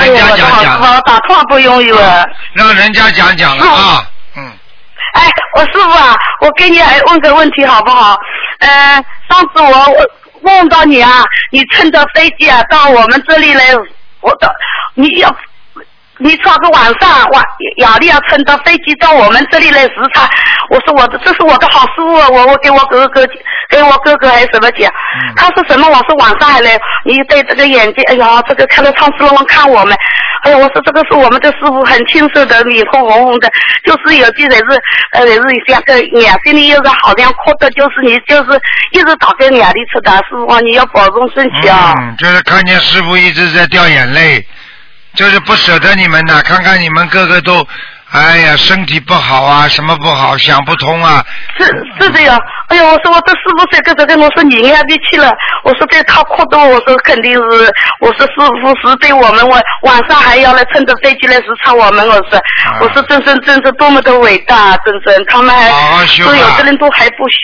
人家讲讲。 我打通不容易了。 让人家讲讲了啊。 哎，我师傅啊，我给你问个问题好不好？上次我梦到你啊，你乘着飞机啊到我们这里来，你说个晚上雅丽要乘着飞机到我们这里来视察，我说这是我的好师傅，我给我哥哥还是什么讲，他说什么？我说晚上还来，你对这个眼睛，哎呀，这个看了苍丝龙看我们，哎呀，我说这个是我们的师傅，很清澈的，脸红红的，就是有些人是像个眼睛里又是好像哭的，就是你就是一直打给眼里吃的，师傅你要保重身体啊。 就是看见师傅一直在掉眼泪。就是不舍得你们的，看看你们个个都，哎呀，身体不好啊，什么不好，想不通啊。 是的呀，哎呀，我说我这师傅这个，我说你眼里去了，我说对他哭的，我说肯定是，我说师傅是对我们，我晚上还要来乘着飞机来视察我们，我说真是多么的伟大，真他们还， 好好修啊， 有的人都还不修。